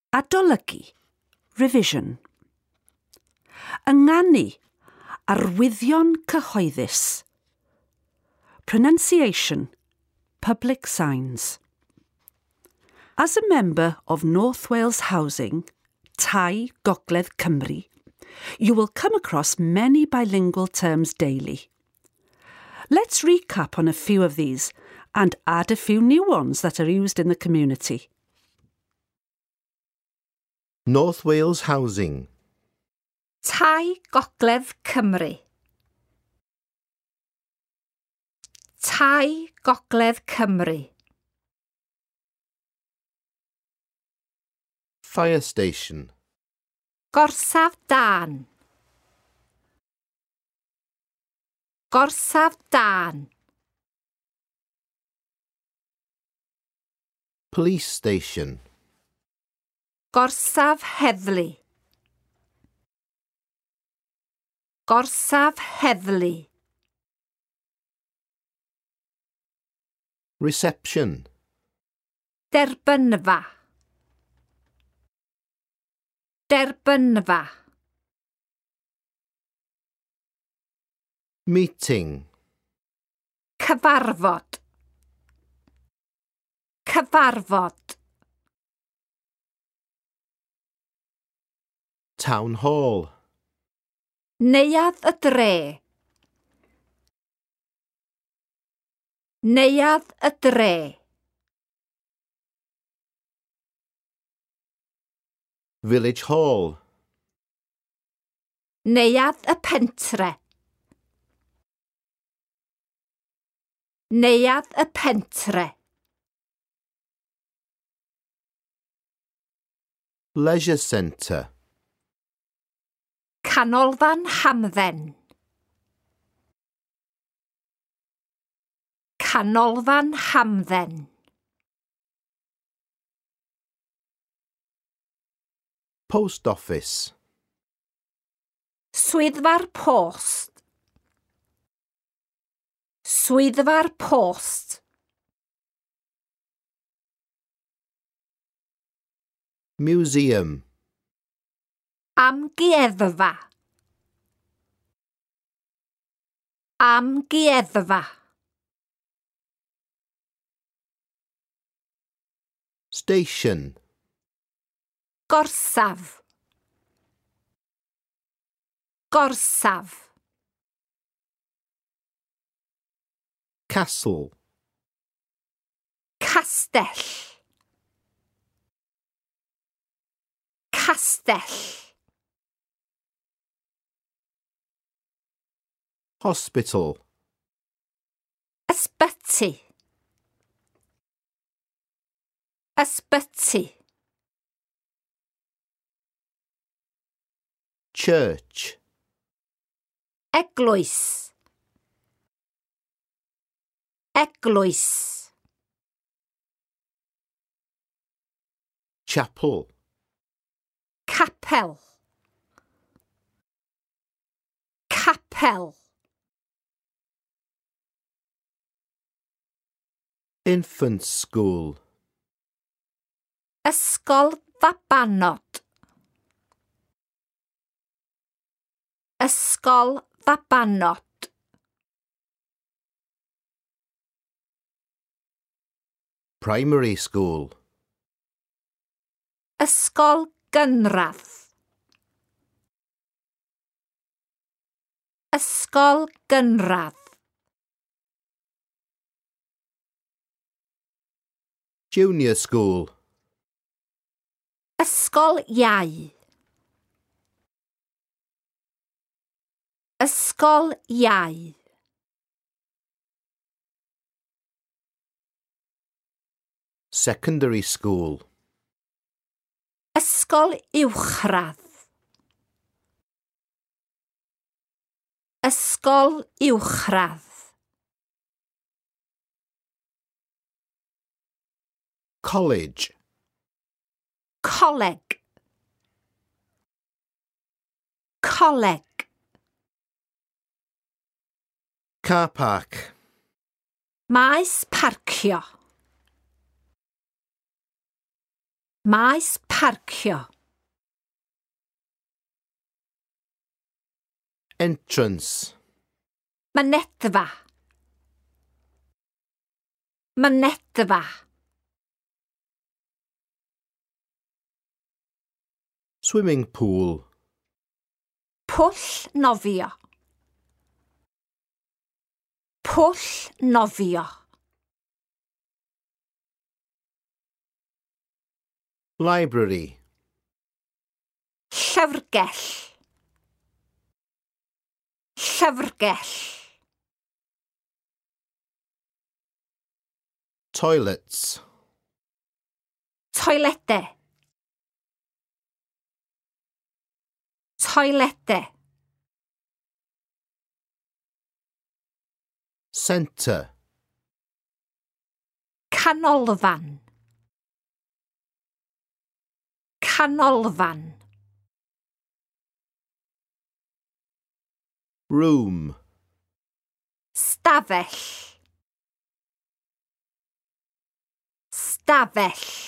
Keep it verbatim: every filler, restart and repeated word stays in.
Adolygu, revision. Ynganu, arwyddion cyhoeddus. Pronunciation, public signs. As a member of North Wales Housing, Tai Gogledd Cymru, you will come across many bilingual terms daily. Let's recap on a few of these and add a few new ones that are used in the community. North Wales Housing. Tai Gogledd Cymru. Tai Gogledd Cymru. Fire station. Gorsaf Dan. Gorsaf Dan. Police station. Gorsaf Heddlu. Gorsaf Heddlu. Reception. Derbynfa. Derbynfa. Meeting. Cyfarfod. Cyfarfod. Town hall. Neuadd y dre. Neuadd y dre. Village hall. Neuadd y pentre. Neuadd y pentre. Leisure centre. Canolfan Hamdden. Canolfan Hamdden. Post office. Swyddfa'r post. Swyddfa'r post. Museum. Amgueddfa. Amgueddfa. Station. Gorsaf. Gorsaf. Castle. Castell. Castell. Hospital. Ysbyty. Ysbyty. Church. Eglwys. Eglwys. Chapel. Capel. Capel. Infant school. Ysgol Fabanod. Ysgol Fabanod. Primary school. Ysgol Gynradd. Ysgol Gynradd. Junior school. Ysgol Iau. Ysgol Iau. Secondary school. Ysgol Uwchradd. Ysgol Uwchradd. College. Coleg. Coleg. Car park. Maes parcio. Maes parcio. Entrance. Mynedfa. Mynedfa. Swimming pool. Pwll nofio. Pwll nofio. Library. Llyfrgell. Llyfrgell. Toilets. Toilette. Toilette. Centre. Canolfan. Canolfan. Room. Stafell. Stafell.